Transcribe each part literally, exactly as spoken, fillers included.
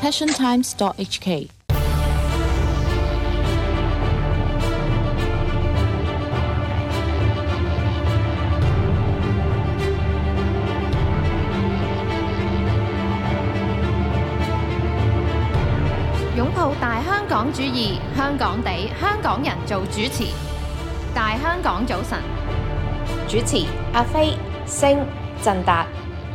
passion times dot h k。 擁抱大香港主義，香港地，香港人做主持。大香港早晨， 主持阿飛、星、振達。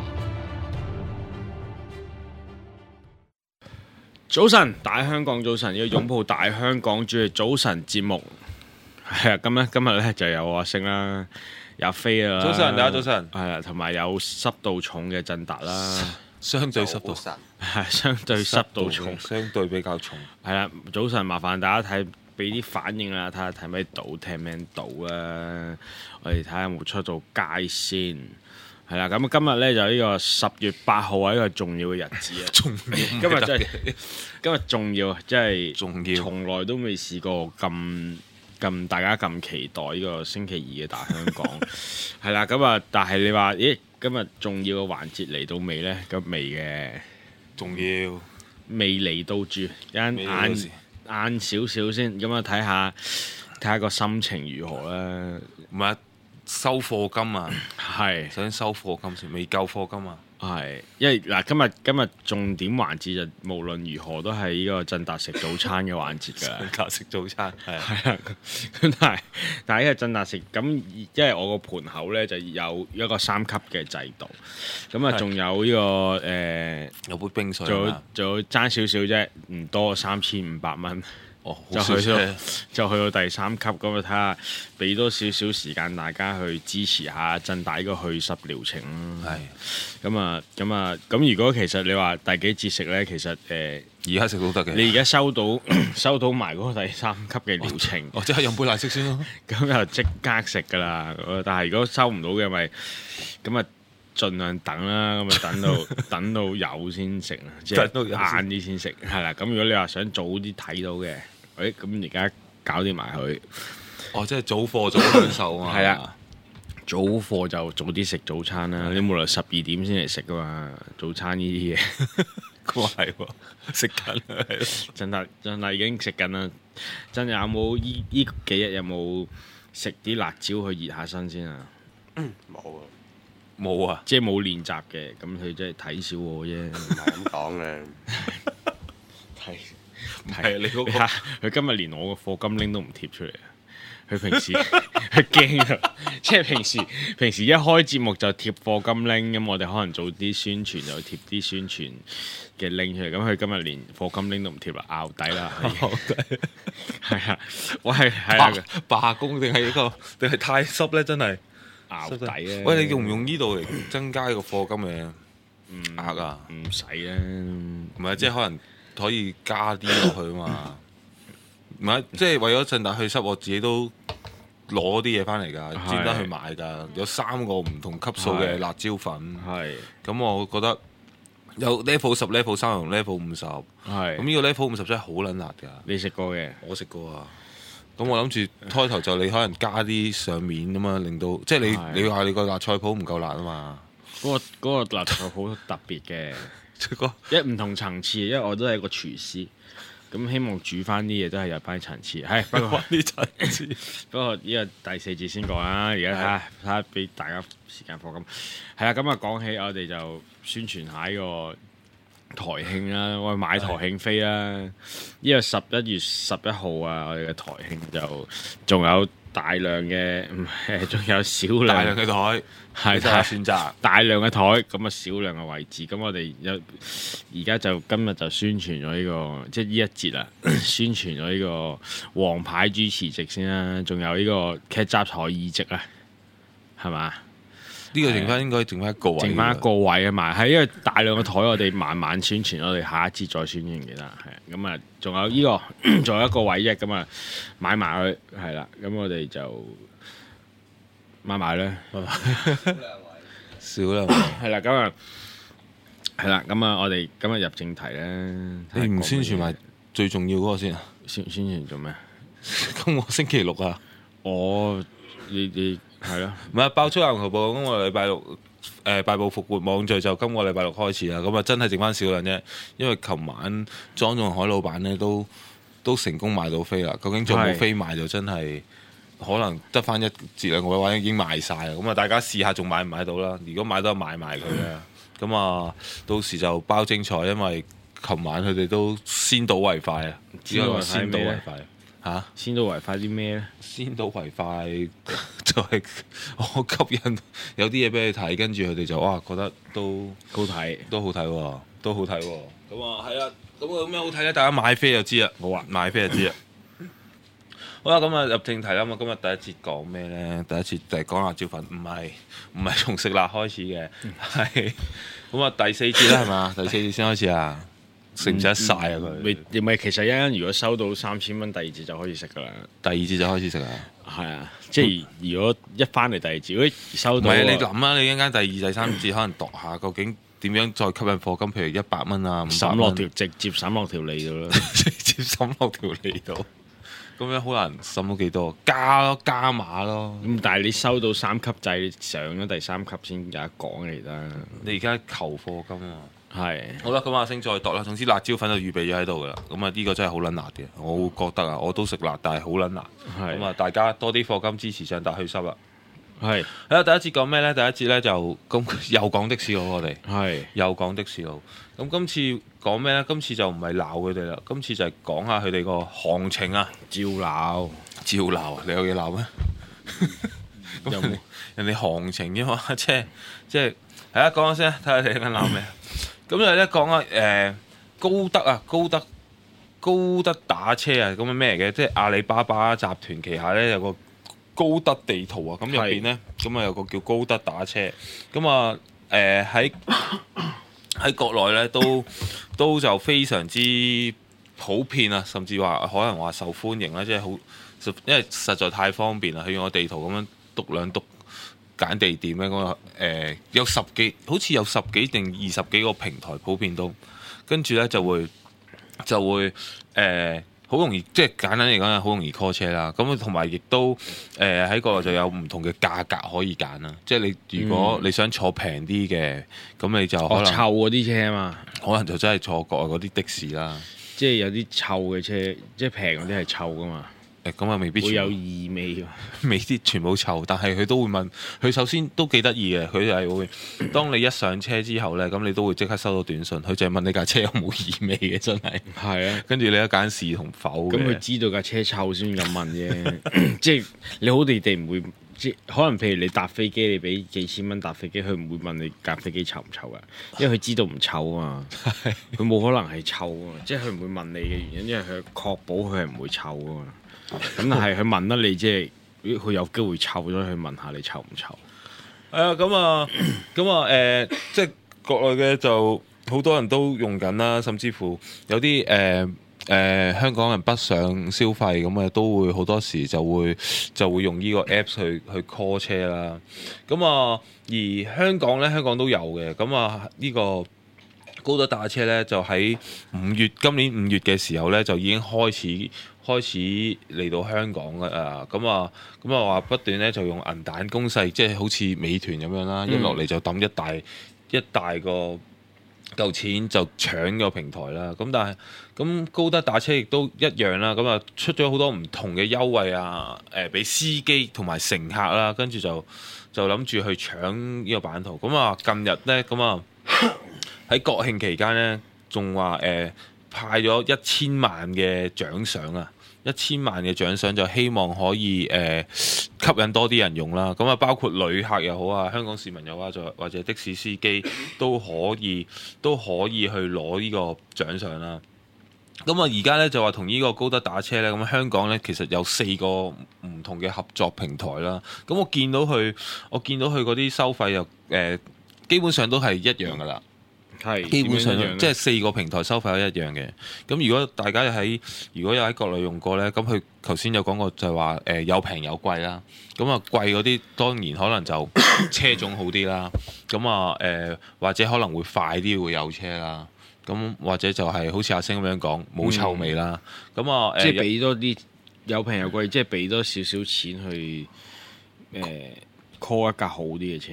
早晨，大香港早晨，要擁抱大香港主義早晨節目。係啊，咁咧今日咧就有阿星啦，有阿飛啦。 早晨，大家早晨。 係啊，同埋有濕度重嘅振達啦。 相對濕度係相對濕度重， 相對比較重。 係啦，早晨麻煩大家睇，俾啲反應啦，睇下睇咩到，聽咩到啊！我哋睇下有冇出到街先。係啦，咁今日咧就呢個十月八號係一個重要嘅日子啊！ 重要， 今日真係今日重要，真係重要， 從來都未試過咁咁大家咁期待呢個星期二嘅大香港。係啦，咁啊，但係你話咦？今日重要嘅環節嚟到未呢？咁未嘅， 重要未嚟到住，一陣晏晏少少先，咁啊睇下睇下個心情如何啦。 唔係收課金啊， 係首先收課金先，未夠課金啊。 係，因為嗱今日今日重點環節就無論如何都係呢個振達食早餐嘅環節㗎啦。 振達食早餐係係啊，咁但係但係呢個振達食咁，因為我個盤口咧就有一個三級嘅制度，咁啊仲有呢、這個誒、呃、 有杯冰水， 仲有仲有爭少少啫，唔多三千五百蚊。 哦， 就去到就去到第三級咁啊！睇下俾多少少時間大家去支持下振達呢個去濕療程啦。係咁啊，咁啊，咁如果其實你話第幾節食咧，其實誒而家食都得嘅。 你而家收到收到埋嗰個第三級嘅療程， 我即刻飲杯奶昔先咯。 咁就即刻食噶啦。但係如果收唔到嘅咪咁啊，盡量等啦。咁啊，等到等到有先食啦，即係晏啲先食。係啦，咁如果你話想早啲睇到嘅。誒咁而家搞掂埋佢， 哦，即係早課早享受啊！ 係啊，早課就早啲食早餐啦。你冇理由十二點先嚟食噶嘛？早餐呢啲嘢， 咁啊係喎，食緊真係真係已經食緊啦。真係有冇依依幾日有冇食啲辣椒去熱下身先啊？ 冇啊， 冇啊， 即係冇練習嘅，咁佢真係睇小我啫。 唔係咁講嘅， 睇。 係你嗰個，佢今日連我個課金拎都唔貼出嚟。佢平時佢驚啊，即係平時平時一開節目就貼課金拎，咁我哋可能做啲宣傳就貼啲宣傳嘅拎出嚟。咁佢今日連課金拎都唔貼啦，拗底啦。係啊，我係係啊， 罷工定係一個定係太濕咧？真係拗底啊！ 喂，你用唔用呢度嚟增加個課金嘅額啊？ 唔使啊， 唔係即係可能。可以加啲落去啊嘛，唔係即係為咗振達去濕，我自己都攞啲嘢翻嚟㗎，專登去買㗎，有三個唔同級數嘅辣椒粉，係咁我覺得有 level 十、level 三同 level 五十，係咁呢個 level 五十真係好撚辣㗎。 你食過嘅？ 我食過啊。咁我諗住開頭就你可能加啲上面咁嘛，令到即係你你話你個辣菜鋪唔夠辣啊嘛。 嗰個嗰個辣菜鋪特別嘅。一唔同層次，因為我都係一個廚師，咁希望煮翻啲嘢都係有翻層次。係不過啲層次， 不過呢個第四節先講啦。而家睇下睇下俾大家時間課金。係啦，咁啊講起我哋就宣傳下呢個台慶啦，我哋買台慶飛啦。呢個十一月十一號啊，我哋嘅台慶就仲有大量嘅，誒仲有少量大量嘅台。係大選擇大量嘅台，咁啊少量嘅位置，咁我哋有而家就今日就宣傳咗呢個，即係呢一節啊，宣傳咗呢個王牌主持席先啦，仲有呢個劇集台二席啊，係嘛？ 呢個剩翻應該剩翻一個位， 剩翻一個位啊嘛，係因為大量嘅台我哋慢慢宣傳，我哋下一節再宣傳其他，係咁啊，仲有呢個仲有一個位啫，咁啊買埋佢係啦，咁我哋就。買埋咧， 少兩位， 係啦，咁啊，係啦，咁啊，我哋今日入正題咧， 你唔宣傳埋最重要嗰個先啊？ 宣宣傳做咩？ 今個星期六啊， 我你你係咯， 唔係爆出籃球報，咁我禮拜六誒敗部復活網聚就今個禮拜六開始啦，咁啊真係剩翻少量啫，因為琴晚莊仲海老闆咧都都成功買到飛啦，究竟仲有冇飛賣就真係可能得翻一至兩個位，或者已經賣晒啦。咁啊大家試下仲買唔買到啦？如果買到買埋佢啦，咁啊到時就包精彩，因為琴晚佢哋都先睹為快啊！只可以話先睹為快嚇， 先睹為快啲咩咧？ 先睹為快就係我吸引有啲嘢俾你睇，跟住佢哋就哇覺得都好睇， 都好睇喎，都好睇喎。咁啊係啊，咁啊有咩好睇咧？大家買飛就知啦。好啊，買飛就知啦。好啦，咁啊入正題啦。咁啊今日第一節講咩咧？第一節就係講辣椒粉，唔係唔係從食辣開始嘅，係咁啊第四節啦，係嘛？第四節先開始啊。食唔食得晒啊佢？ 未唔係，其實一陣如果收到三千蚊，第二節就可以食噶啦。 第二節就開始食啊？ 係啊，即係如果一翻嚟第二節，如果收到， 唔係你諗啊，你一陣間第二、第三節可能度下，究竟點樣再吸引貨金？譬如一百蚊啊， 抌落條直接抌落條脷度啦， 直接抌落條脷度，咁樣好難抌到幾多？加咯，加碼咯。 咁但係你收到三級制，上咗第三級先有得講嚟啦。 你而家求貨金啊？ 係好啦，咁阿星再度啦。總之辣椒粉就預備咗喺度噶啦。咁啊呢個真係好撚辣嘅，我會覺得啊，我都食辣，但係好撚辣。咁啊，大家多啲課金支持上達去濕啦。 係好啦，第一節講咩咧？第一節咧就咁又講的士佬，我哋係又講的士佬。咁今次講咩咧？今次就唔係鬧佢哋啦，今次就係講下佢哋個行情啊。 照鬧， 照鬧啊！你有嘢鬧咩？ 有冇人哋行情啫嘛，即係即係係啊！講下先，睇下你喺度鬧咩？咁就咧講下誒高德啊，高德高德打車啊，咁係咩嚟嘅？即係阿里巴巴集團旗下咧有個高德地圖啊，咁入邊咧咁啊有個叫高德打車，咁啊誒喺喺國內咧都都就非常之普遍啊，甚至話可能話受歡迎啦，即係好，因為實在太方便啦，佢用個地圖咁樣篤兩篤。揀地點咧，咁啊誒有十幾，好似有十幾定二十幾個平台普遍都，跟住咧就會就會誒好、呃、容易，即係簡單嚟講係好容易 call 車啦。咁同埋亦都誒喺國內就有唔同嘅價格可以揀啦。即係你如果你想坐平啲嘅，咁、嗯、你就可能臭嗰啲車啊嘛， 可能就真係坐國外嗰啲的士啦。 即係有啲臭嘅車，即係平嗰啲係臭噶嘛。 誒咁啊，未必會有異味， 未必全部臭，但係佢都會問，佢首先都幾得意嘅，佢係會當你一上車之後咧，咁你都會即刻收到短信，佢就係問你架車有冇異味嘅，真係。係啊，跟住你一揀是同否嘅。咁佢知道架車臭先咁問啫，即係你好地地唔會，即可能譬如你搭飛機，你俾幾千蚊搭飛機，佢唔會問你架飛機臭唔臭噶，因為佢知道唔臭啊嘛，佢冇可能係臭啊，即係佢唔會問你嘅原因，因為佢確保佢係唔會臭啊嘛。咁但係佢問得你，即係佢有機會臭咗，去問下你臭唔臭？ 係啊，咁啊，咁啊，誒，即係國內嘅就好多人都用緊啦，甚至乎有啲誒誒香港人北上消費咁啊，都會好多時就會就會用呢個 Apps 去去 call 車啦。咁啊，而香港咧，香港都有嘅。咁啊，呢個高德打車咧，就喺五月今年五月嘅時候咧，就已經開始。開始嚟到香港嘅啊，咁啊，咁啊話不斷咧就用銀彈攻勢，即係好似美團咁樣啦，一落嚟就抌一大一大個嚿錢就搶個平台啦。咁但係咁高德打車亦都一樣啦，咁啊出咗好多唔同嘅優惠啊，誒俾司機同埋乘客啦，跟住就就諗住去搶呢個版圖。咁啊近日咧，咁啊喺國慶期間咧，仲話誒派咗一千萬嘅獎賞啊！一千萬嘅獎賞就希望可以誒、呃、吸引多啲人用啦。咁啊，包括旅客又好啊，香港市民又好啊，或者的士司機都可以都可以去攞呢個獎賞啦。咁啊，而家咧就話同呢個高德打車咧，咁香港咧其實有四個唔同嘅合作平台啦。咁我見到佢，我見到佢嗰啲收費又誒、呃，基本上都係一樣噶啦。係基本上即係四個平台收費都一樣嘅。咁如果大家喺如果有喺國內用過呢，咁佢頭先有講過就係話誒有平有貴啦。咁啊貴嗰啲當然可能就車種好啲啦。咁啊誒或者可能會快啲會有車啦。咁或者就係好似阿星咁樣講冇臭味啦。咁、嗯、啊誒即係俾多啲有平有貴，即係俾多少少錢去誒 call、呃、一架好啲嘅車。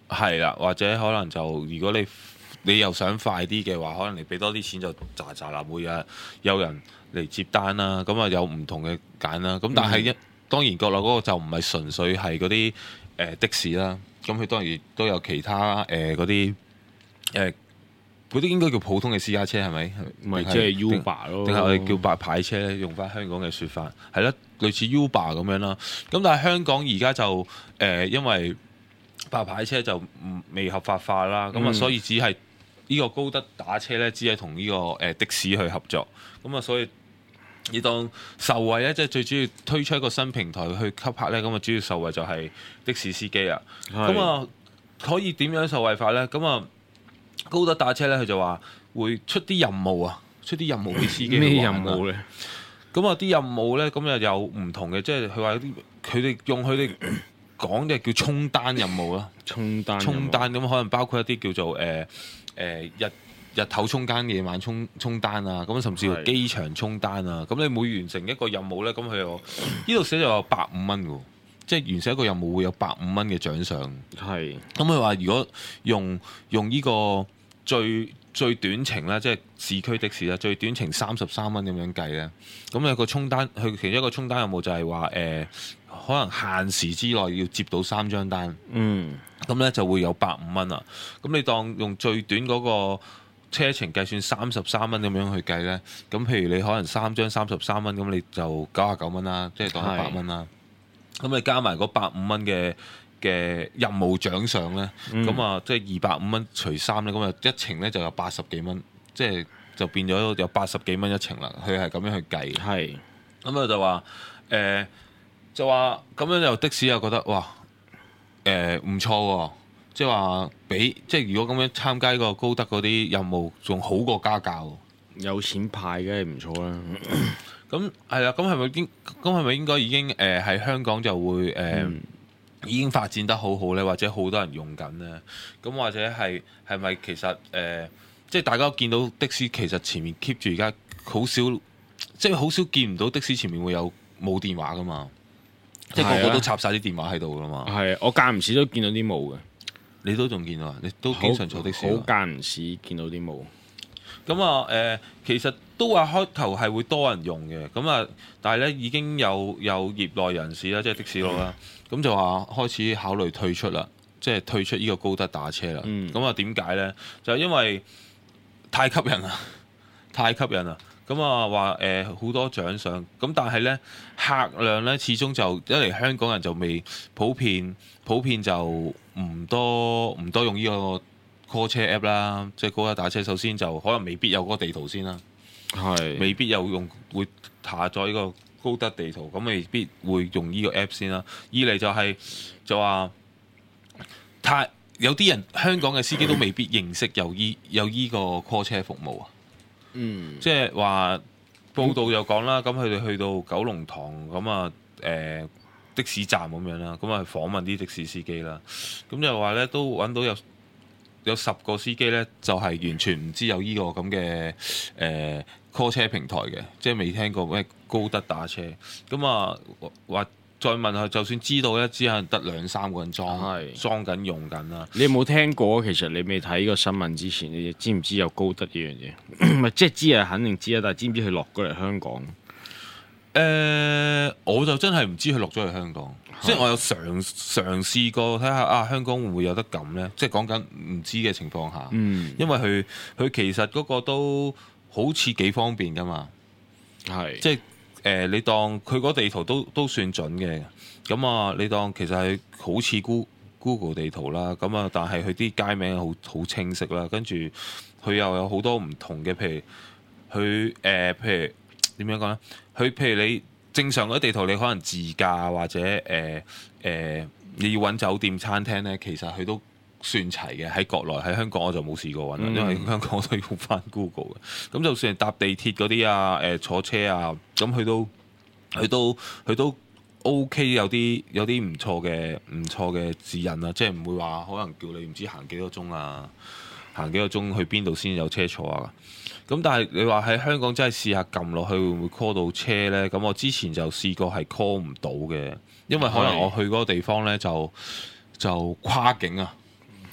係啦，或者可能就如果你你又想快啲嘅話，可能你俾多啲錢就喳喳啦，每日有人嚟接單啦，咁啊有唔同嘅揀啦。咁但係一、嗯、當然國內嗰個就唔係純粹係嗰啲誒的士啦，咁佢當然亦都有其他誒嗰啲誒嗰啲應該叫普通嘅私家車係咪？ 唔係即係 Uber 咯， 定係我哋叫白牌車咧？用翻香港嘅説法係啦，類似 Uber 咁樣啦。咁但係香港而家就誒、呃、因為白牌車就唔未合法化啦，咁啊、嗯、所以只係呢個高德打車咧，只係同呢個誒的士去合作，咁啊所以你當受惠咧，即係最主要推出一個新平台去吸客咧，咁啊主要受惠就係的士司機啊，咁啊是可以點樣受惠法咧？咁啊高德打車咧，佢就話會出啲任務啊，出啲任務俾司機去玩啊。咩任務咧？咁啊啲任務咧，咁又有唔同嘅，即係佢話啲佢哋用佢哋。講嘅叫衝單任務啦， 衝單衝單咁可能包括一啲叫做誒誒、呃呃、日日頭衝單、夜晚衝衝單啊，咁甚至乎機場衝單啊，咁你每完成一個任務咧，咁佢有呢度寫就有百五蚊嘅，即係完成一個任務會有百五蚊嘅獎賞。係咁佢話如果用用呢個最最短程啦，即係市區的士啦，最短程三十三蚊咁樣計咧，咁有個衝單，佢其中一個衝單任務就係話誒。呃可能限時之內要接到三張單，嗯，咁咧就會有百五蚊啦。咁你當用最短嗰個車程計算三十三蚊咁樣去計咧，咁譬如你可能三張三十三蚊，咁你就九十九蚊啦，即係當一百蚊啦。咁你加埋嗰百五蚊嘅嘅任務獎賞咧，咁啊、嗯、即係二百五蚊除三咧，咁啊一程咧就有八十幾蚊，即係就變咗有八十幾蚊一程啦。佢係咁樣去計，係咁啊就話誒。呃就話咁樣又的士又覺得哇誒唔錯喎，即係話比即係如果咁樣參加個高德嗰啲任務仲好過家教，有錢派梗係唔錯啦。咁係啦，咁係咪應咁係咪應該已經誒喺、呃、香港就會誒、呃嗯、已經發展得好好咧，或者好多人用緊咧？咁或者係係咪其實誒、呃、即係大家都見到的士其實前面 keep 住而家好少，即係好少見唔到的士前面會有冇電話噶嘛？即係個個都插晒啲電話喺度噶嘛？係啊，我間唔時都見到啲冇嘅。你都仲見到啊？你都經常坐的士。好間唔時見到啲冇。咁啊誒，其實都話開頭係會多人用嘅。咁啊，但係咧已經有有業內人士啦，即係的士佬啦，咁、嗯、就話開始考慮退出啦，即係退出呢個高德打車啦。咁啊點解咧？就係因為太吸引啦，太吸引啦。咁啊話誒好多獎賞，咁但係咧客量咧始終就一嚟香港人就未普遍，普遍就唔多唔多用呢個 call 車 app 啦，即係高德打車。首先就可能未必有嗰個地圖先啦，係是未必有用會下載呢個高德地圖，咁未必會用呢個 app 先啦。二嚟就係、是、就話太有啲人香港嘅司機都未必認識有依有依個 call 車服務啊。嗯，即係話報道又講啦，咁佢哋去到九龍塘咁啊，誒、呃、的士站咁樣啦，咁啊訪問啲的士司機啦，咁就話咧都揾到有有十個司機咧，就係、是、完全唔知有呢個咁嘅誒 call 車平台嘅，即係未聽過咩高德打車，咁啊話。再問下，就算知道咧，只係得兩三個人裝，是裝緊用緊啦。你有冇聽過？其實你未睇個新聞之前，你知唔知有高德呢樣嘢？唔係即係知啊，肯定知啊，但係知唔知佢落咗嚟香港？誒、呃，我就真係唔知佢落咗嚟香港。是即係我有嘗嘗試過睇下啊，香港會唔會有得咁咧？即係講緊唔知嘅情況下，嗯、因為佢佢其實嗰個都好似幾方便噶嘛，係是即係。誒、呃，你當佢嗰地圖都都算準嘅，咁啊，你當其實係好似 Google 地圖啦，咁啊，但係佢啲街名好好清晰啦，跟住佢又有好多唔同嘅，譬如佢誒、呃，譬如點樣講咧？佢譬如你正常嗰地圖，你可能自駕或者誒誒、呃呃，你要揾酒店餐廳咧，其實佢都算齊嘅。喺國內喺香港我就冇試過揾啦，嗯、因為香港我都要用翻 Google 嘅。咁就算係搭地鐵嗰啲啊，誒、呃、坐車啊，咁佢都佢都佢都 OK， 有啲有啲唔錯嘅唔錯嘅指引啊，即係唔會話可能叫你唔知行幾多鐘啊，行幾個鐘去邊度先有車坐啊。咁但係你話喺香港真係試下撳落去會唔會 call 到車呢？咁我之前就試過係 call 唔到嘅，因為可能我去嗰個地方呢，就就跨境啊。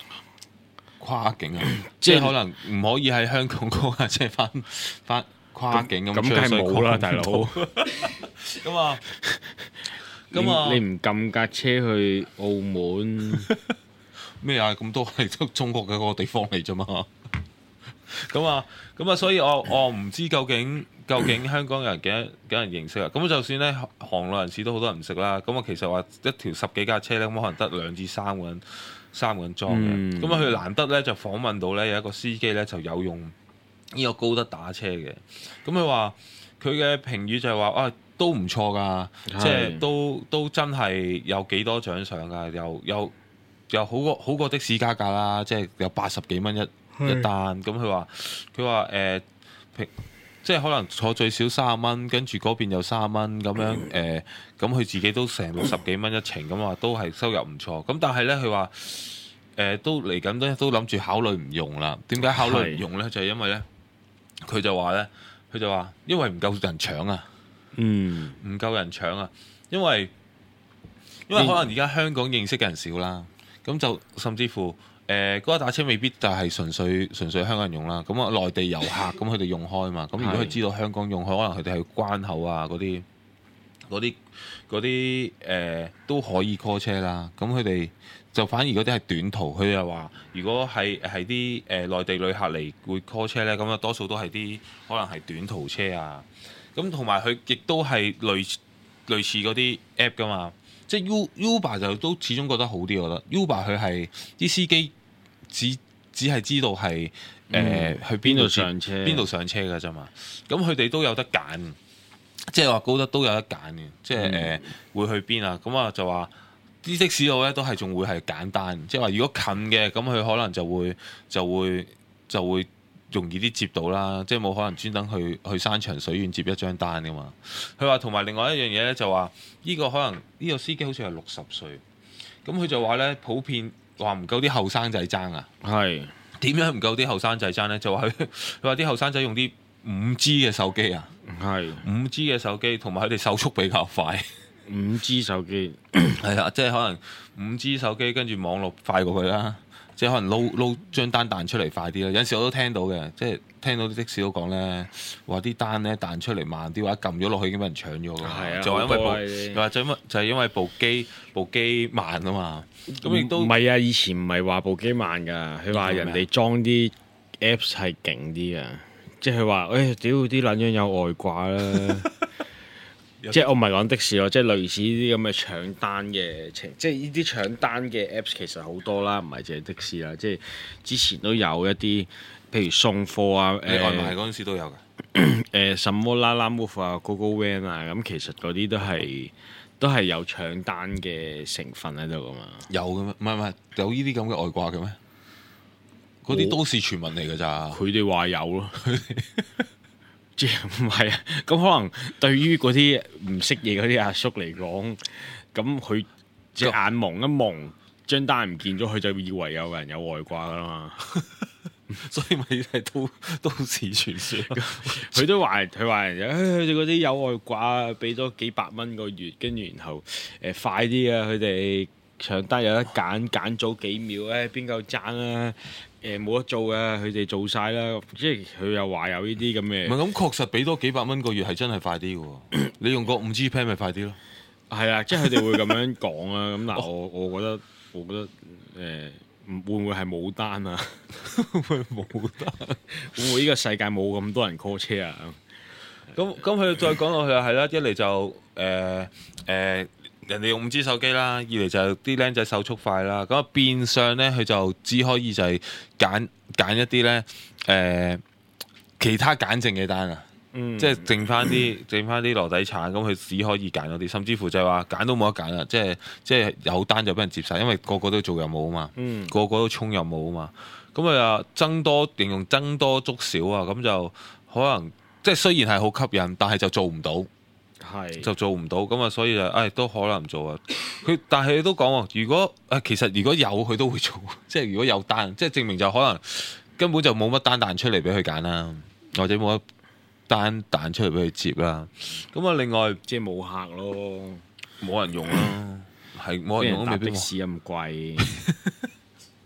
跨境啊，即係可能唔可以喺香港嗰架車翻翻跨境咁， 咁梗係冇啦，大佬。 咁啊，咁啊， 你唔撳架車去澳門咩啊？咁都係都中國嘅嗰個地方嚟啫嘛。咁啊，咁啊，所以我我唔知究竟究竟香港人幾多幾多人認識啊？咁就算咧行內人士都好多人唔識啦。咁啊，其實話一條十幾架車咧，咁可能得兩至三個人三個人裝嘅。咁啊、嗯，佢難得咧就訪問到咧有一個司機咧就有用呢個高德打車嘅。咁佢話佢嘅評語就係話啊，都唔錯㗎，即係都都真係有幾多獎賞㗎，又又又好過好過的士加價啦，即係有八十幾蚊一一單。咁佢話佢話誒平。即係可能坐最少三十蚊，跟住嗰邊又三十蚊咁樣誒，咁佢自己都成六十幾蚊一程咁話，都係收入唔錯。咁但係咧，佢話誒都嚟緊咧，都諗住考慮唔用啦。點解考慮唔用咧？是就係因為咧，佢就話咧，佢就話因為唔夠人搶啊，嗯，唔夠人搶啊，因為因為可能而家香港認識嘅人少啦，咁就甚至乎。誒嗰個打車未必就係純粹純粹香港人用啦，咁啊內地遊客咁佢哋用開嘛，咁如果佢知道香港用開，可能佢哋去關口啊嗰啲嗰啲嗰啲誒都可以 call 車啦，咁佢哋就反而嗰啲係短途，佢又話如果係係啲誒內地旅客嚟會 call 車咧，咁啊多數都係啲可能係短途車啊，咁同埋佢亦都係類類似嗰啲 app 噶嘛。即係 Uber 就都始終覺得好啲，我覺得 Uber 佢係啲司機只只係知道係誒、呃嗯、去邊度上車，邊度上車㗎啫嘛。咁佢哋都有得揀，即係話高德都有得揀嘅，即係誒、呃、會去邊啊？咁啊就話啲的士佬咧都係仲會係簡單，即係話如果近嘅咁佢可能就會就會就會。就會容易啲接到啦，即係冇可能專登去去山長水遠接一張單噶嘛。佢話同埋另外一樣嘢咧，就話呢個可能呢、呢個司機好似係六十歲，咁佢就話咧普遍話唔夠啲後生仔爭啊。係點樣唔夠啲後生仔爭咧？就話佢佢話啲後生仔用啲五 G 嘅手機啊，係五 G 嘅手機，同埋佢哋手速比較快。五 G 手機係啊，即係可能五 G 手機跟住網絡快過佢啦。即係可能撈撈張單彈出嚟快啲啦，有陣時我都聽到嘅，即係聽到啲的士都講咧，話啲單咧彈出嚟慢啲，或者撳咗落去已經俾人搶咗㗎。係啊，就係因為部，又或者乜就係因為部機部機慢啊嘛。咁亦都唔係啊，以前唔係話部機慢㗎，佢話人哋裝啲 Apps 係勁啲㗎，即係佢話誒屌啲撚樣有外掛啦。即係我唔係講的士咯，即係類似呢啲咁嘅搶單嘅情，即係呢啲搶單嘅 Apps 其實好多啦，唔係淨係的士啦。即係之前都有一啲，譬如送貨啊，誒、呃、外賣嗰陣時都有嘅。誒、呃，什麼啦啦 Move 啊 ，GoGoVan 啊，咁其實嗰啲都係都係有搶單嘅成分喺度噶嘛。有嘅咩？唔係唔係，有呢啲咁嘅外掛嘅咩？嗰啲都市傳聞嚟㗎咋？佢哋話有咯。即係唔係啊？咁可能對於嗰啲唔識嘢嗰啲阿叔嚟講，咁佢隻眼蒙一蒙，張單唔見咗，佢就以為有人有外掛噶啦嘛。所以咪係都都市傳說。佢都話佢話人，佢哋嗰啲有外掛，俾多幾百蚊個月，跟住然後誒、呃、快啲啊！佢哋搶單有得揀，揀早幾秒咧，邊夠爭啊？誒冇得做啊！佢哋做晒啦，即係佢又話有呢啲咁嘅。唔係咁，確實俾多幾百蚊個月係真係快啲嘅喎。你用個五 G plan 咪快啲咯？係啊，即係佢哋會咁樣講啊。咁嗱，我我覺得，我覺得誒、呃，會唔會係冇單啊？會冇單？會唔會呢個世界冇咁多人 call 車啊？咁咁佢再講落去係啦，一嚟就誒誒。呃呃人哋用五 G 手機啦，二嚟就啲僆仔手速快啦，咁啊變相咧佢就只可以就係揀揀一啲咧誒其他揀剩嘅單啊，嗯、即係剩翻啲剩翻啲籮底橙，咁佢只可以揀嗰啲，甚至乎就係話揀都冇得揀啦，即係即係有單就俾人接晒，因為個個都做任務啊嘛，嗯、個個都衝任務啊嘛，咁啊增多形容增多足少啊，咁就可能即係雖然係好吸引，但係就做唔到。係就做唔到咁啊，所以就誒、哎、都可能做啊。佢但係都講喎，如果誒其實如果有佢都會做，即係如果有單，即係證明就可能根本就冇乜單彈出嚟俾佢揀啦，或者冇乜單彈出嚟俾佢接啦。咁啊，另外即係冇客咯，冇人用啦，係冇人用都未必。的士咁貴，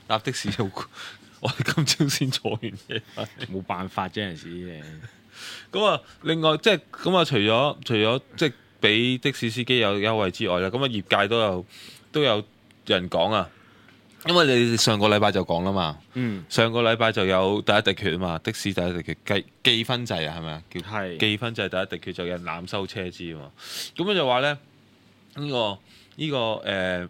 搭的士好，我哋今朝先坐完嘢， 冇辦法啫，有陣時誒。 咁啊，另外即係咁啊，除咗除咗即係俾的士司機有優惠之外咧，咁啊業界都有都有人講啊。因為你上個禮拜就講啦嘛， 嗯， 上個禮拜就有第一滴血啊嘛，的士第一滴血記記分制啊，係咪啊？叫係記分制第一滴血就有人濫收車資啊嘛，咁樣就話咧呢個呢、個誒、呃、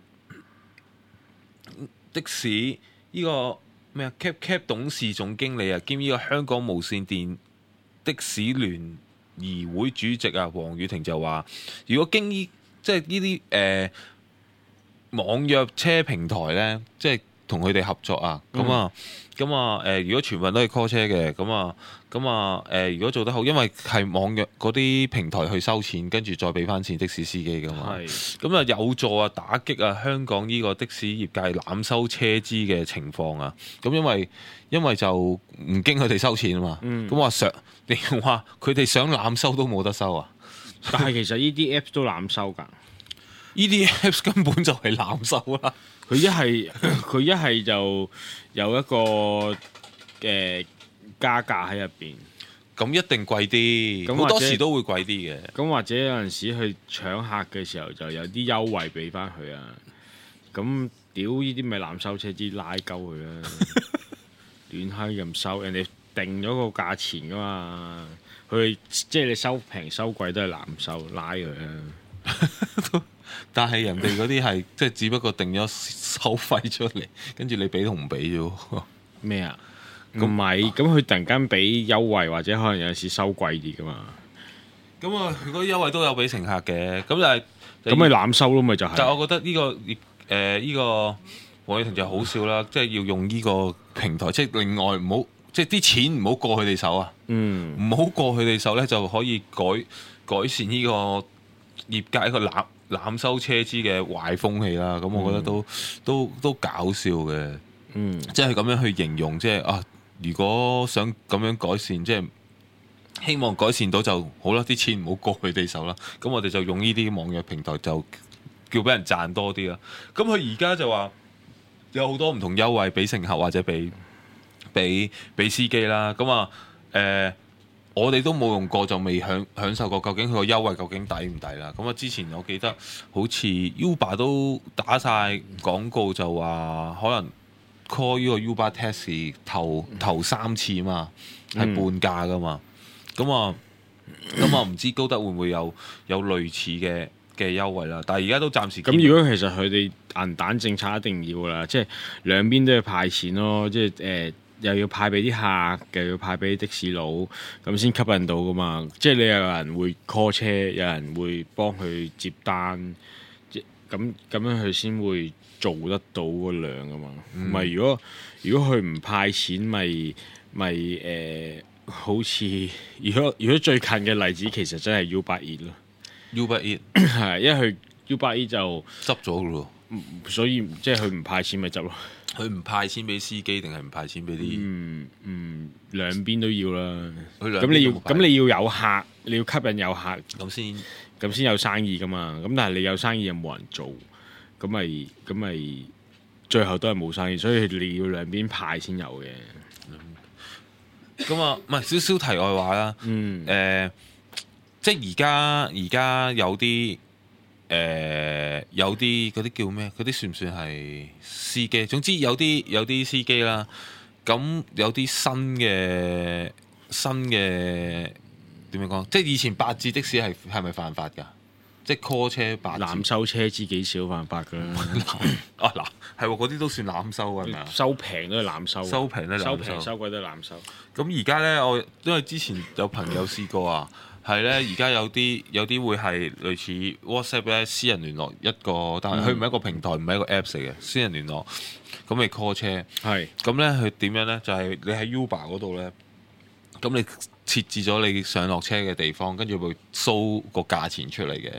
的士呢、個咩啊 Cap Cap 董事總經理啊兼呢個香港無線電的士聯誼會主席啊黃宇霆就話，如果經呢即係呢啲誒。網約車平台呢，即係同佢哋合作啊，咁、嗯、啊，咁啊，誒，如果全部都係 call 車嘅，咁啊，咁啊，誒，如果做得好，因為係網約嗰啲平台去收錢，跟住再俾翻錢的士司機噶嘛，咁啊有助啊打擊啊香港呢個的士業界濫收車資嘅情況啊，咁因為因為就唔經佢哋收錢啊嘛，咁話想你話佢哋想濫收都冇得收啊， 但係其實呢啲 Apps 都濫收㗎。 呢啲 Apps 根本就係濫收啦！ 佢一係佢一係就有一個誒、呃、加價喺入邊， 咁一定貴啲，好多時都會貴啲嘅。 咁或者有陣時去搶客嘅時候就有啲優惠俾翻佢啊！咁屌呢啲咪濫收車資拉鳩佢啦，亂閪咁收，人哋定咗個價錢噶嘛，佢即係你收平收貴都係濫收，拉佢啊！ 但係人哋嗰啲係即係只不過定咗收費出嚟，跟住你俾同唔俾啫喎。 咩啊？唔係，咁佢突然間俾優惠，或者可能有陣時收貴啲噶嘛。 咁啊，佢嗰啲優惠都有俾乘客嘅，咁就係咁咪濫收咯，咪就係。 但係我覺得呢、這個誒呢、呃這個黃宇霆就好笑啦，即係要用呢個平台，即係另外唔好，即係啲錢唔好過佢哋手啊。嗯，唔好過佢哋手咧，就可以改改善呢個業界一個濫濫收車資嘅壞風氣啦。咁我覺得都、嗯、都都搞笑嘅。嗯，即係咁樣去形容，即係啊，如果想咁樣改善，即係希望改善到就好啦。啲錢唔好過佢哋手啦。咁我哋就用呢啲網約平台，就叫俾人賺多啲啦。咁佢而家就話有好多唔同優惠俾乘客或者俾俾俾司機啦。咁啊，誒、呃，我哋都冇用過，就未享享受過。究竟佢個優惠究竟抵唔抵啦？咁啊，之前我記得好似 Uber 都打晒廣告，就話可能 call 呢個 Uber Taxi 頭頭三次嘛，係半價噶嘛。咁啊，咁啊，唔知高德會唔會有有類似嘅嘅優惠啦？但係而家都暫時咁。如果其實佢哋銀彈政策一定要啦，即係兩邊都要派錢咯，即係誒、呃、又要派俾啲客，又要派俾的士佬，咁先吸引到噶嘛。即係你有人會 call 車，有人會幫佢接單，即咁咁樣佢先會做得到個量噶嘛。唔係、嗯、如果如果佢唔派錢，咪咪誒好似如果如果最近嘅例子其實真係 Uber Eats 咯。 Uber Eats 係因為佢 Uber Eats 就執咗噶咯， 所以即係佢唔派錢咪執咯。 佢唔派錢俾司機定係唔派錢俾啲？嗯嗯，兩邊都要啦。咁你你要咁你要有客，你要吸引有客， 咁先咁先有生意噶嘛。咁但係你有生意又冇人做，咁咪咁咪最後都係冇生意。所以你要兩邊派先有嘅。 咁啊，唔係少少題外話啦。嗯，誒、呃。即係而家而家有啲誒、呃、有啲嗰啲叫咩？嗰啲算唔算係司機？總之有啲有啲司機啦。咁有啲新嘅新嘅點樣講？即係以前八字的士係係咪犯法㗎？即係 call 車八字濫收車資幾少犯法㗎？ 啊嗱，係喎，嗰啲都算濫收㗎，係咪啊？ 收平都係濫收， 收平都係濫收， 收平收貴都係濫收。咁而家咧，我因為之前有朋友試過啊。係咧，而家有啲有啲會係類似 WhatsApp 咧，私人聯絡一個，但係佢唔係一個平台，唔係一個 Apps 嚟嘅，私人聯絡。咁你 call 車，係咁咧，佢點樣咧？就係、是、你喺 Uber 嗰度咧，咁你設置咗你上落車嘅地方，跟住會 show 個價錢出嚟嘅。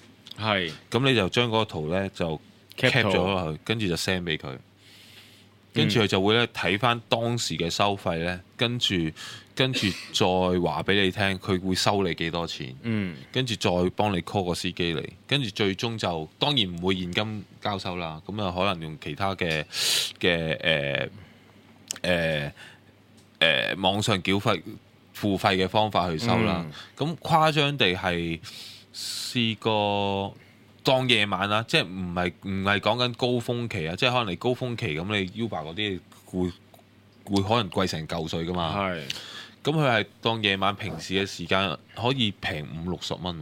係，咁你就將嗰個圖咧就 cap 咗落去，跟住就 send 俾佢。 跟住佢就會咧睇翻當時嘅收費咧，跟住跟住再話俾你聽，佢會收你幾多錢， 嗯， 跟住再幫你 call 個司機嚟，跟住最終就當然唔會現金交收啦，咁啊可能用其他嘅嘅誒誒誒網上繳費付費嘅方法去收啦。咁、嗯、誇張地係試過。當夜晚啦，即係唔係唔係講緊高峰期啊，即係可能你高峰期咁，你 Uber 嗰啲會會可能貴成嚿水噶嘛。係，咁佢係當夜晚平時嘅時間可以平五六十蚊，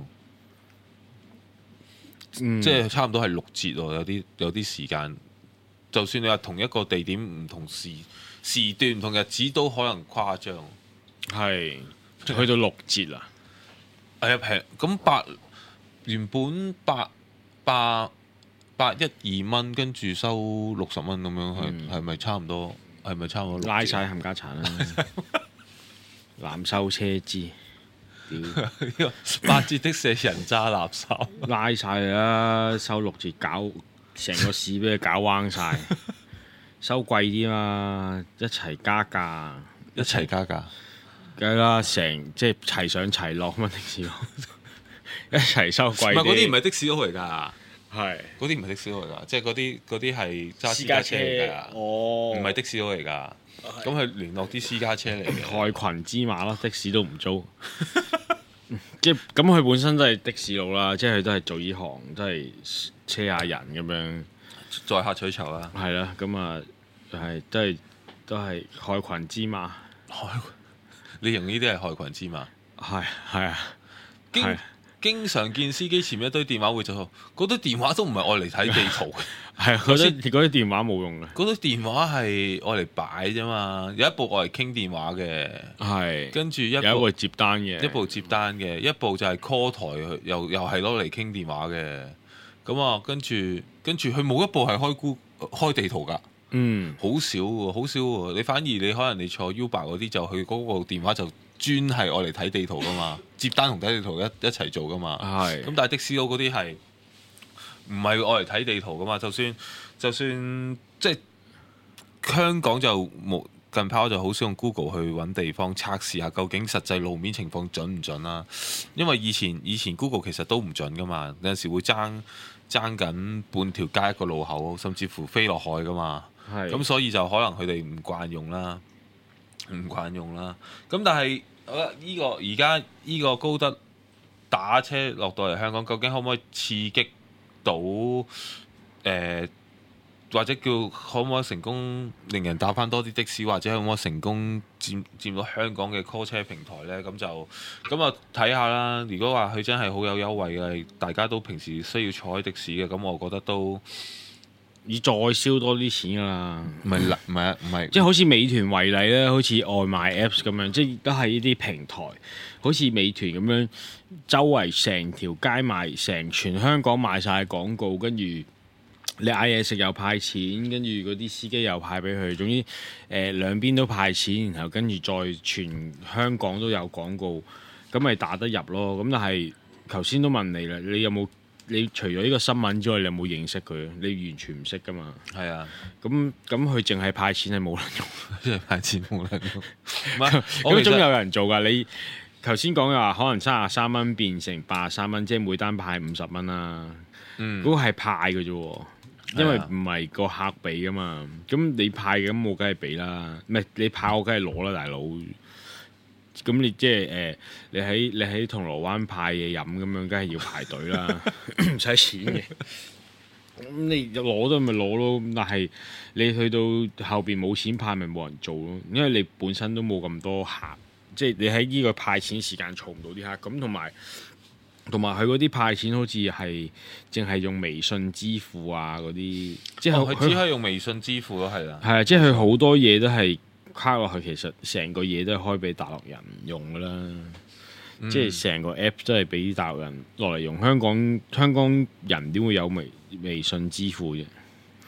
嗯、即係差唔多係六折喎。有啲有啲時間，就算你話同一個地點唔同時時段唔同日子都可能誇張。係，去到六折啊！係啊，平咁八原本八。八八一二蚊，跟住收六十蚊咁樣，係係咪差唔多？係咪差唔多？拉晒冚家產啦！濫收車資，屌八折的士人渣垃圾，拉晒啦！收六折搞成個市俾佢搞彎晒，收貴啲嘛，一齊加價，一齊加價，梗係啦，成即係齊上齊落嘛，的士佬。一齊收貴啲，唔係嗰啲唔係的士佬嚟㗎，係嗰啲唔係的士佬嚟㗎，即係嗰啲嗰啲係揸私家車嚟㗎，哦，唔係的士佬嚟㗎，咁佢聯絡啲私家車嚟嘅，害群之馬咯，的士都唔租，即係咁佢本身都係的士佬啦，即係佢都係做呢行，都係車下人咁樣，載客取酬啦，係啦，咁啊係都係都係害群之馬，害你用呢啲係害群之馬，係係啊，係。經常見司機前面一堆電話會就，嗰堆電話都唔係愛嚟睇地圖嘅，係嗰啲嗰啲電話冇用嘅，嗰堆電話係愛嚟擺啫嘛，有一部愛嚟傾電話嘅，係跟住一部有一部接單嘅，一部接單嘅，一部就係 call 台，又又係攞嚟傾電話嘅，咁啊跟住跟住佢冇一部係開 Google 開地圖㗎，嗯，好少喎，好少喎，你反而你可能你坐 Uber 嗰啲就佢嗰個電話就。專係愛嚟睇地圖噶嘛，接單同睇地圖一一齊做噶嘛。係。咁但係的士佬嗰啲係唔係愛嚟睇地圖噶嘛？就算就算即係香港就冇近排我就好少用 Google 去揾地方測試下究竟實際路面情況準唔準啦。因為以前以前 Google 其實都唔準噶嘛，有陣時會爭爭緊半條街一個路口，甚至乎飛落海噶嘛。係。咁所以就可能佢哋唔慣用啦。唔慣用啦，咁但係我覺得依個而家依個高德打車落到嚟香港，究竟可唔可以刺激到誒、呃，或者叫可唔可以成功令人打返多啲的士，或者可唔可以成功佔佔到香港嘅 call 車平台呢？咁就咁啊睇下啦。如果話佢真係好有優惠嘅，大家都平時需要坐喺的士嘅，咁我覺得都。要再燒多啲錢㗎啦，唔係唔係啊，唔係，即係好似美團為例咧，好似外賣 Apps 咁樣，即係都係呢啲平台，好似美團咁樣，周圍成條街賣，成全香港賣晒廣告，跟住你嗌嘢食又派錢，跟住嗰啲司機又派俾佢，總之誒、呃、兩邊都派錢，然後跟住再全香港都有廣告，咁咪打得入咯。咁但係頭先都問你啦，你有冇？你除咗呢個新聞之外，你有冇認識佢？你完全唔識噶嘛？係啊，咁咁佢淨係派錢係冇人用，即係派錢冇人用。唔係，咁總有人做㗎。你頭先講嘅話，可能三十三蚊變成八十三蚊，即係每單派五十蚊啦。嗯，嗰個係派嘅啫，因為唔係個客俾噶嘛。咁你派嘅咁，我梗係俾啦。唔係你派，我梗係攞啦，大佬。咁你即係誒，你喺你喺銅鑼灣派嘢飲咁樣，梗係要排隊啦，唔使錢嘅。咁你攞都咪攞咯，但係你去到後邊冇錢派，咪冇人做咯。因為你本身都冇咁多客，即係你喺呢個派錢時間儲唔到啲客。咁同埋同埋佢嗰啲派錢好似係淨係用微信支付啊嗰啲，即係佢、哦、只係用微信支付咯，係啦。係啊，即係佢好多嘢都係。卡落去其實成個嘢都係開俾大陸人用噶啦，嗯、即係成個 app 都係俾大陸人落嚟用。香港香港人點會有微微信支付啫？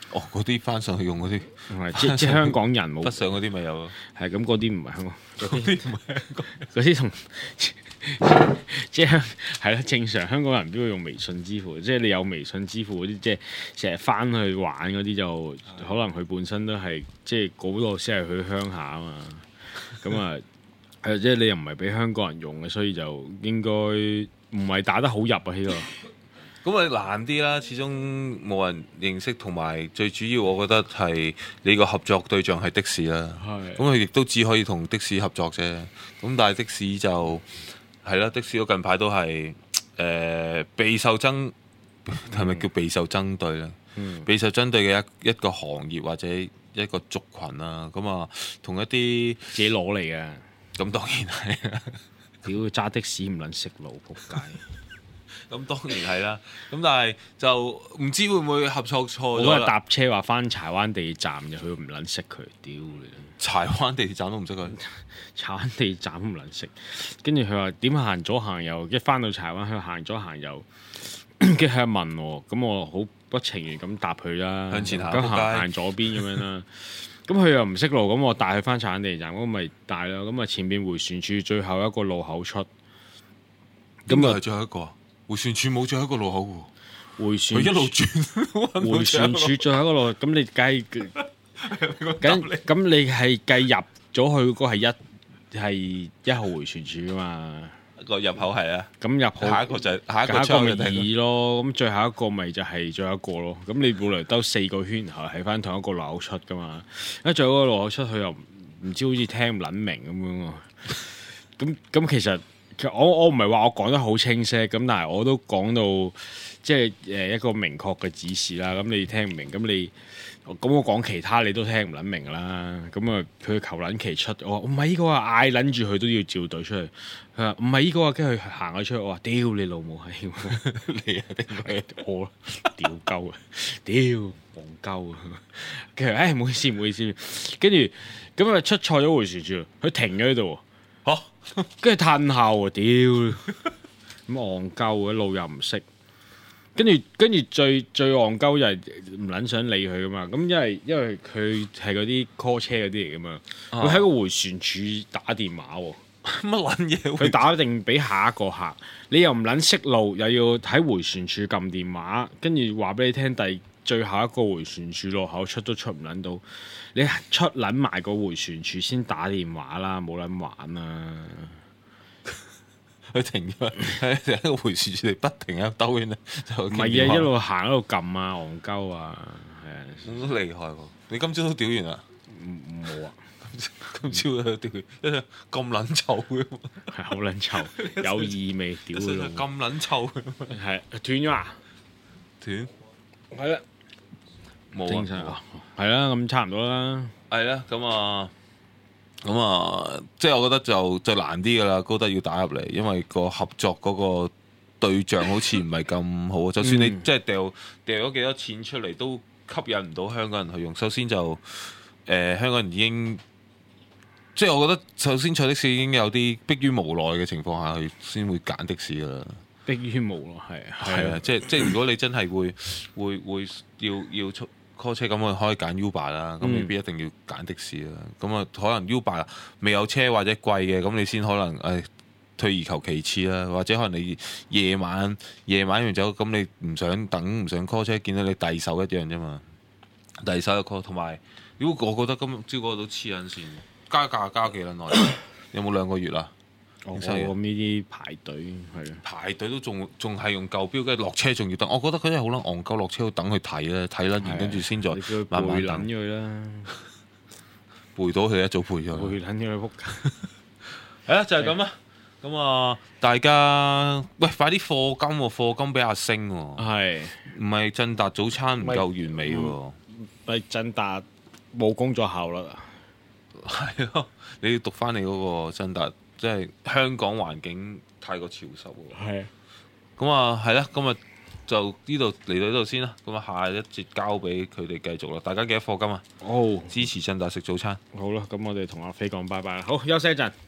哦，嗰啲翻上去用嗰啲， 唔係即即香港人冇北上嗰啲咪有咯。 係咁，嗰啲唔係香港， 嗰啲唔係香港。 嗰啲同即係係咯，正常香港人都會用微信支付，即係你有微信支付嗰啲，即係成日翻去玩嗰啲就可能佢本身都係即係嗰度先係去鄉下啊嘛，咁啊誒，即係你又唔係俾香港人用嘅，所以就應該唔係打得好入啊呢個。 咁啊難啲啦，始終冇人認識，同埋最主要我覺得係你個合作對象係的士啦。 係。 咁佢亦都只可以同的士合作啫。咁但係的士就係啦，的士嗰近排都係誒、呃、備受爭，係咪叫備受針對咧？ 嗯。 備受針對嘅一一個行業或者一個族群啦。咁啊，同一啲自己攞嚟嘅。 咁當然係啦。 屌揸的士唔撚識路，仆街！ 咁當然係啦，咁但係就唔知會唔會合作錯咗啦。 我嗰日搭車話翻柴灣地鐵站就佢唔撚識佢，屌你！ 柴灣地鐵站都唔識佢， 柴灣地鐵站都唔撚識。跟住佢話點行左行右，一翻到柴灣佢行左行右，跟住佢問我，咁我好不情願咁答佢啦。 向前行， 咁行行左邊咁樣啦。咁佢又唔識路，咁我帶佢翻柴灣地鐵站，咁咪帶咯。咁啊前邊迴旋處最後一個路口出， 咁啊係最後一個。迴旋處冇最後一個路口喎， 迴旋佢一路轉， 迴旋處最後一個路，咁你計，咁咁你係計入咗去嗰個係一係一號迴旋處噶嘛？ 個入口係啊， 咁入口下一個就係下一個咪窗二咯，咁最後一個咪就係最後一個咯。咁你冇嚟兜四個圈，然後喺翻同一個路口出噶嘛？一最後一個路口出，佢又唔知好似聽唔撚明咁樣喎。咁咁其實。我我唔係話我講得好清晰，咁但係我都講到即係誒一個明確嘅指示啦。咁你聽唔明，咁你咁我講其他你都聽唔撚明啦。咁啊佢求撚其出，我話唔係呢個啊，嗌撚住佢都要照隊出去。佢話唔係呢個啊，跟住佢行咗出去，我話屌你老母係你啊定係我屌鳩啊屌戇鳩啊！跟住誒唔好意思唔好意思，跟住咁啊出錯咗迴旋處，佢停咗喺度。 嚇！ 跟住褪後啊！屌咁戇鳩嘅路又唔識，跟住跟住最最戇鳩就係唔撚想理佢噶嘛。咁因為因為佢係嗰啲 call 車嗰啲嚟噶嘛，佢喺、啊、個迴旋處打電話喎。 乜撚嘢？ 佢打定俾下一個客，你又唔撚識路，又要喺迴旋處撳電話，跟住話俾你聽第最後一個迴旋處路口出都出唔撚到。你出撚埋個迴旋處先打電話啦，冇撚玩啦！ 佢停咗喺個迴旋處，不停喺度兜圈咧，就唔係啊，一路行一路撳啊，戇鳩啊，係啊， 好厲害喎！你今朝都屌完啦？ 冇啊！ 今朝都屌完，咁撚臭嘅， 係好撚臭，有異味，屌佢老母！ 咁撚臭嘅， 係斷咗啊！ 斷係啦， 冇啊！ 係啦，咁差唔多啦。 係啦，咁啊，咁啊，即係我覺得就就難啲噶啦，高德要打入嚟，因為個合作嗰個對象好似唔係咁好。就算你即係掉掉咗幾多錢出嚟，都吸引唔到香港人去用。首先就誒、呃，香港人已經即係我覺得，首先坐的士已經有啲迫於無奈嘅情況下，佢先會揀的士噶啦。 迫於無奈係係啊，即係即係如果你真係會會會要要出。call 車咁我可以揀 Uber 啦，咁未必一定要揀的士啦。咁啊、嗯，可能 Uber 未有車或者貴嘅，咁你先可能誒退而求其次啦。或者可能你夜晚夜晚完走，咁你唔想等唔想 call 車，見到你遞手一樣啫嘛。遞手一 call，同埋如果我覺得今朝嗰個都黐緊線，加價加幾撚耐？有冇兩個月啦？ 我咁呢啲排隊係啊， 排隊都仲仲係用舊標，跟住落車仲要等。我覺得佢真係好撚戇鳩，落車要等佢睇咧，睇撚完跟住先再慢慢等佢啦。 背到佢一早背咗， 背撚咗佢仆街。 係啦，就係咁啦。咁啊，大家喂，快啲課金喎，課金俾阿星喎。係，唔係振達早餐唔夠完美喎。 咪振達冇工作效率啊。 係咯，你要讀翻你嗰個振達。即係香港環境太過潮濕喎。係啊。咁啊，係啦，今日就呢度嚟到呢度先啦。咁啊，下一節交俾佢哋繼續啦。大家記得課金啊！好，支持振達食早餐。好啦，咁我哋同阿飛講拜拜啦。好，休息一陣。